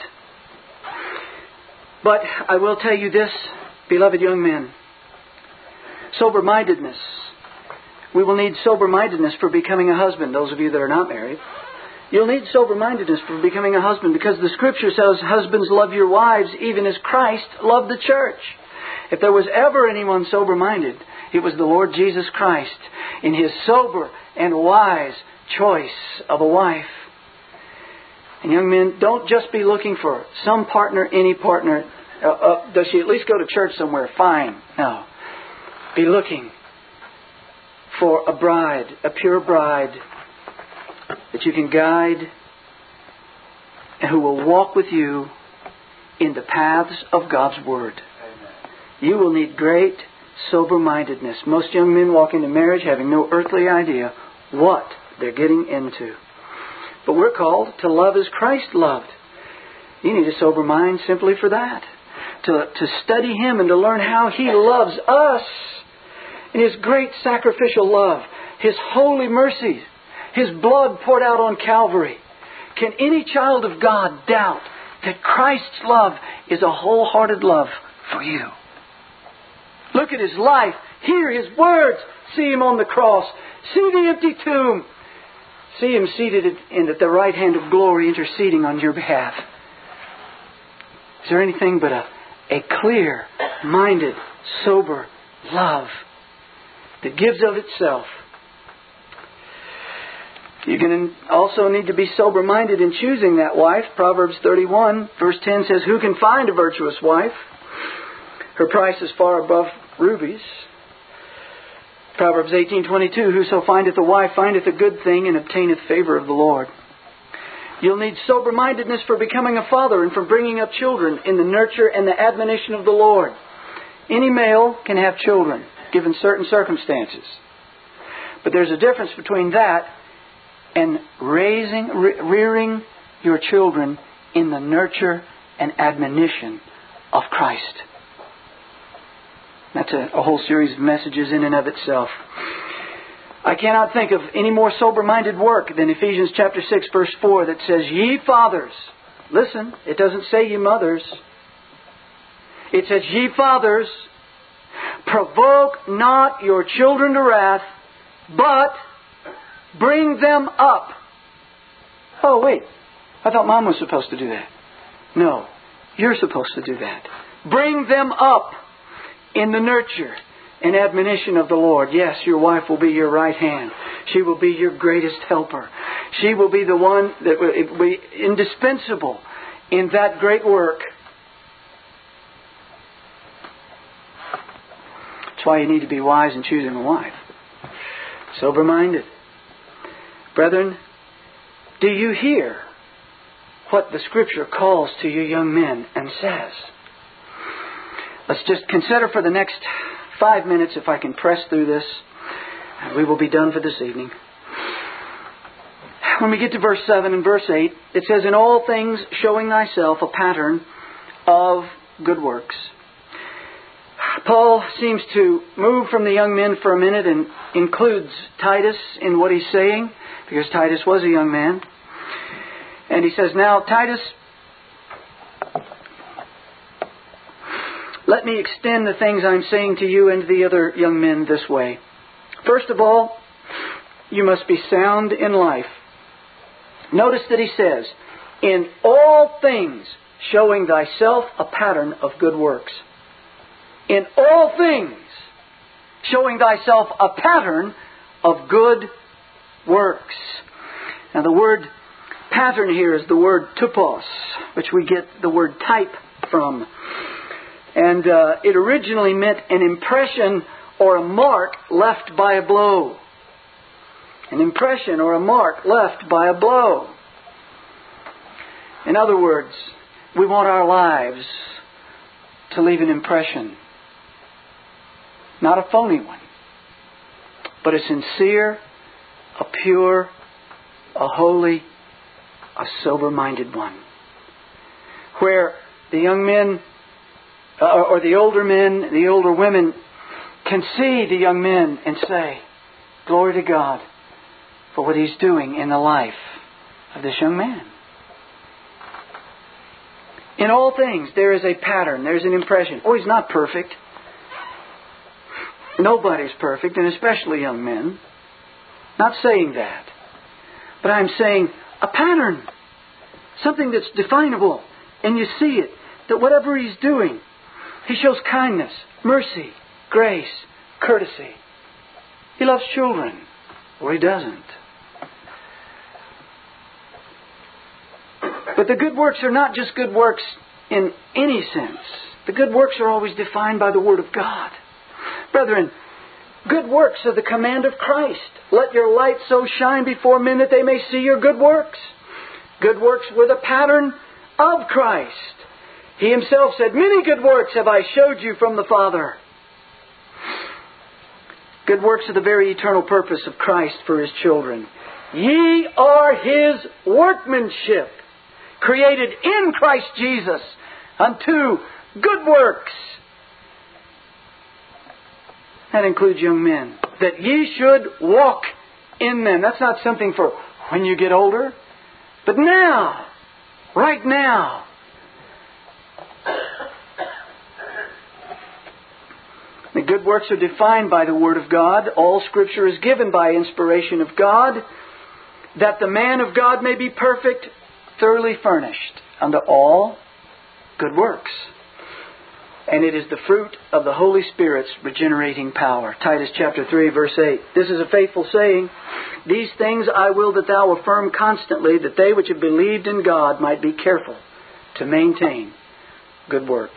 But I will tell you this, beloved young men. Sober-mindedness. We will need sober-mindedness for becoming a husband, those of you that are not married. You'll need sober-mindedness for becoming a husband because the Scripture says, husbands, love your wives even as Christ loved the church. If there was ever anyone sober-minded, it was the Lord Jesus Christ in His sober and wise choice of a wife. And young men, don't just be looking for some partner, any partner. Uh, uh, does she at least go to church somewhere? Fine. No. Be looking for a bride, a pure bride that you can guide and who will walk with you in the paths of God's Word. Amen. You will need great sober-mindedness. Most young men walk into marriage having no earthly idea what they're getting into. But we're called to love as Christ loved. You need a sober mind simply for that. To, to study Him and to learn how He loves us. In His great sacrificial love, His holy mercy, His blood poured out on Calvary. Can any child of God doubt that Christ's love is a wholehearted love for you? Look at His life. Hear His words. See Him on the cross. See the empty tomb. See Him seated in at the right hand of glory interceding on your behalf. Is there anything but a, a clear-minded, sober love that gives of itself? You're going to also need to be sober-minded in choosing that wife. Proverbs thirty-one, verse ten says, who can find a virtuous wife? Her price is far above rubies. Proverbs eighteen twenty-two, whoso findeth a wife findeth a good thing and obtaineth favor of the Lord. You'll need sober-mindedness for becoming a father and for bringing up children in the nurture and the admonition of the Lord. Any male can have children, given certain circumstances. But there's a difference between that and raising, re- rearing your children in the nurture and admonition of Christ. That's a, a whole series of messages in and of itself. I cannot think of any more sober-minded work than Ephesians chapter six, verse four that says, ye fathers. Listen, it doesn't say ye mothers. It says, ye fathers, provoke not your children to wrath, but bring them up. Oh, wait. I thought Mom was supposed to do that. No, you're supposed to do that. Bring them up in the nurture and admonition of the Lord. Yes, your wife will be your right hand. She will be your greatest helper. She will be the one that will be indispensable in that great work. That's why you need to be wise in choosing a wife. Sober-minded. Brethren, do you hear what the Scripture calls to you young men and says? Let's just consider for the next five minutes, if I can press through this, and we will be done for this evening. When we get to verse seven and verse eight, it says, in all things showing thyself a pattern of good works, Paul seems to move from the young men for a minute and includes Titus in what he's saying, because Titus was a young man. And he says, now, Titus, let me extend the things I'm saying to you and to the other young men this way. First of all, you must be sound in life. Notice that he says, in all things showing thyself a pattern of good works. In all things showing thyself a pattern of good works. Now the word pattern here is the word tupos, which we get the word type from. And uh, it originally meant an impression or a mark left by a blow. An impression or a mark left by a blow. In other words, we want our lives to leave an impression. Not a phony one, but a sincere, a pure, a holy, a sober-minded one. Where the young men, uh, or the older men, the older women can see the young men and say, glory to God for what He's doing in the life of this young man. In all things, there is a pattern, there's an impression. Oh, he's not perfect. Nobody's perfect, and especially young men. Not saying that. But I'm saying a pattern. Something that's definable. And you see it. That whatever he's doing, he shows kindness, mercy, grace, courtesy. He loves children. Or he doesn't. But the good works are not just good works in any sense. The good works are always defined by the Word of God. Brethren, good works are the command of Christ. Let your light so shine before men that they may see your good works. Good works were the pattern of Christ. He Himself said, many good works have I showed you from the Father. Good works are the very eternal purpose of Christ for His children. Ye are His workmanship, created in Christ Jesus unto good works. That includes young men. That ye should walk in them. That's not something for when you get older. But now. Right now. The good works are defined by the Word of God. All Scripture is given by inspiration of God, that the man of God may be perfect, thoroughly furnished unto all good works. And it is the fruit of the Holy Spirit's regenerating power. Titus chapter three, verse eight. This is a faithful saying. These things I will that thou affirm constantly, that they which have believed in God might be careful to maintain good works.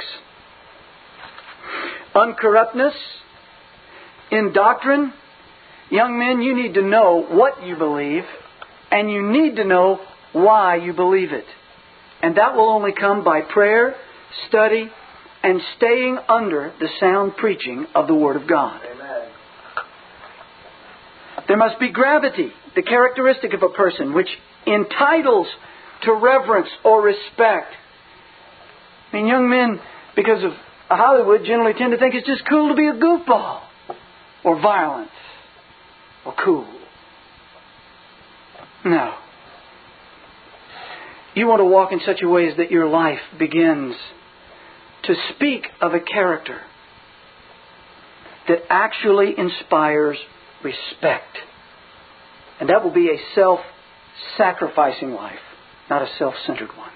Uncorruptness in doctrine. Young men, you need to know what you believe, and you need to know why you believe it. And that will only come by prayer, study, and staying under the sound preaching of the Word of God. Amen. There must be gravity, the characteristic of a person which entitles to reverence or respect. I mean, young men, because of Hollywood, generally tend to think it's just cool to be a goofball, or violent, or cool. No. You want to walk in such a way as that your life begins to speak of a character that actually inspires respect. And that will be a self-sacrificing life, not a self-centered one.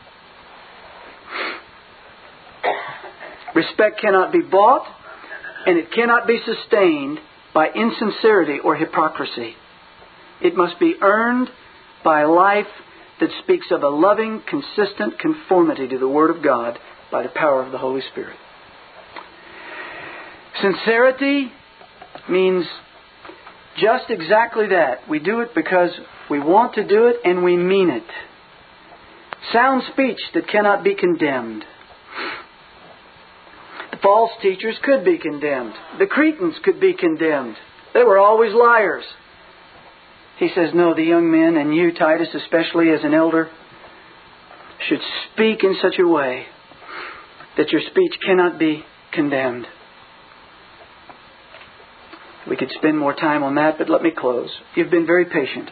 Respect cannot be bought, and it cannot be sustained by insincerity or hypocrisy. It must be earned by a life that speaks of a loving, consistent conformity to the Word of God by the power of the Holy Spirit. Sincerity means just exactly that. We do it because we want to do it and we mean it. Sound speech that cannot be condemned. The false teachers could be condemned. The Cretans could be condemned. They were always liars. He says, no, the young men, and you, Titus, especially as an elder, should speak in such a way that your speech cannot be condemned. We could spend more time on that, but let me close. You've been very patient.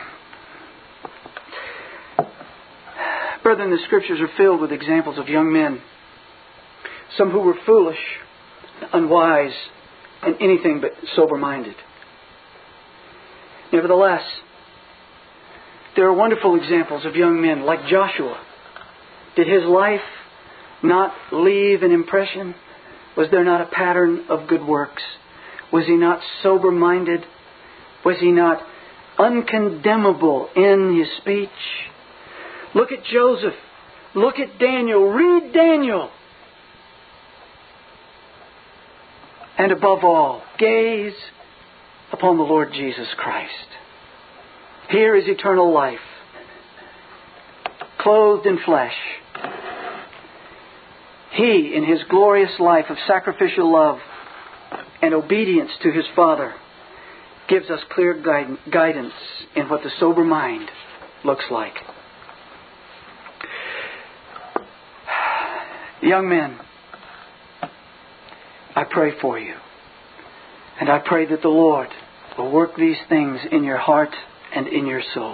Brethren, the Scriptures are filled with examples of young men. Some who were foolish, unwise, and anything but sober-minded. Nevertheless, there are wonderful examples of young men like Joshua. Did his life not leave an impression? Was there not a pattern of good works? Was he not sober-minded? Was he not uncondemnable in his speech? Look at Joseph. Look at Daniel. Read Daniel. And above all, gaze upon the Lord Jesus Christ. Here is eternal life, clothed in flesh. He, in His glorious life of sacrificial love and obedience to His Father, gives us clear guidance in what the sober mind looks like. Young men, I pray for you. And I pray that the Lord will work these things in your heart and in your soul.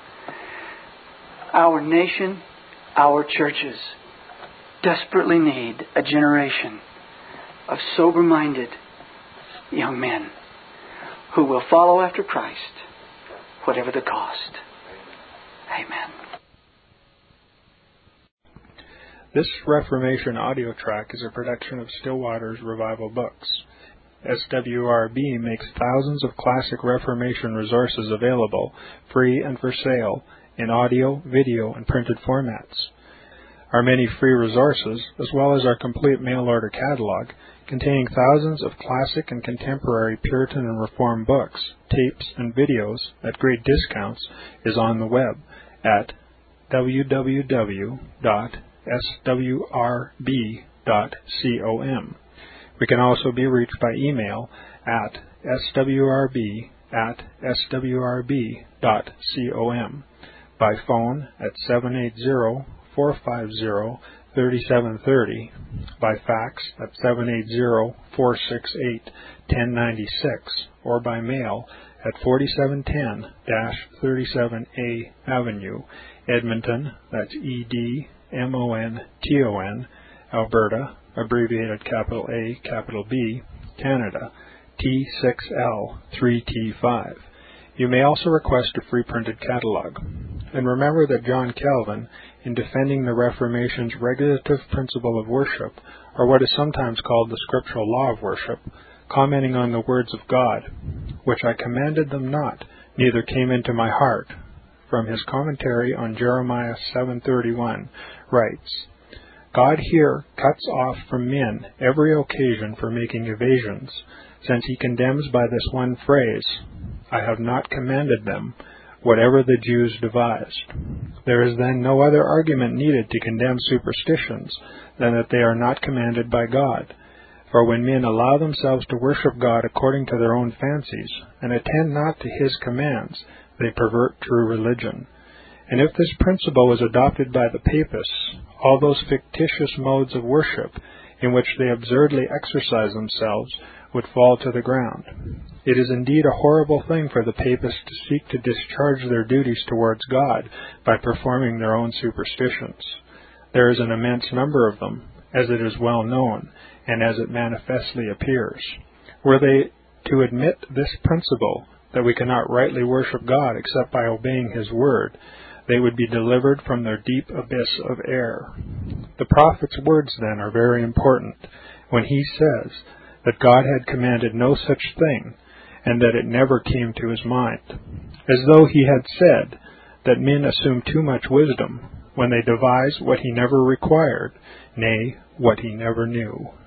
Our nation, our churches, desperately need a generation of sober-minded young men who will follow after Christ, whatever the cost. Amen. This Reformation audio track is a production of Still Waters Revival Books. S W R B makes thousands of classic Reformation resources available, free and for sale, in audio, video, and printed formats. Our many free resources, as well as our complete mail-order catalog, containing thousands of classic and contemporary Puritan and Reformed books, tapes, and videos at great discounts, is on the web at w w w dot s w r b dot com. We can also be reached by email at s w r b at s w r b dot com, by phone at seven eight zero, four five zero, three seven three zero, by fax at seven eight zero, four six eight, one zero nine six, or by mail at forty-seven ten thirty-seven A Avenue, Edmonton, that's E D M O N T O N, Alberta, abbreviated capital A, capital B, Canada, T six L three T five. You may also request a free printed catalog. And remember that John Calvin, in defending the Reformation's regulative principle of worship, or what is sometimes called the scriptural law of worship, commenting on the words of God, which I commanded them not, neither came into my heart, from his commentary on Jeremiah seven thirty-one, writes, God here cuts off from men every occasion for making evasions, since he condemns by this one phrase, I have not commanded them, whatever the Jews devised. There is then no other argument needed to condemn superstitions than that they are not commanded by God. For when men allow themselves to worship God according to their own fancies, and attend not to His commands, they pervert true religion. And if this principle was adopted by the Papists, all those fictitious modes of worship in which they absurdly exercise themselves would fall to the ground. It is indeed a horrible thing for the Papists to seek to discharge their duties towards God by performing their own superstitions. There is an immense number of them, as it is well known, and as it manifestly appears. Were they to admit this principle, that we cannot rightly worship God except by obeying His word, they would be delivered from their deep abyss of error. The prophet's words, then, are very important, when he says that God had commanded no such thing, and that it never came to his mind, as though he had said that men assume too much wisdom when they devise what he never required, nay, what he never knew.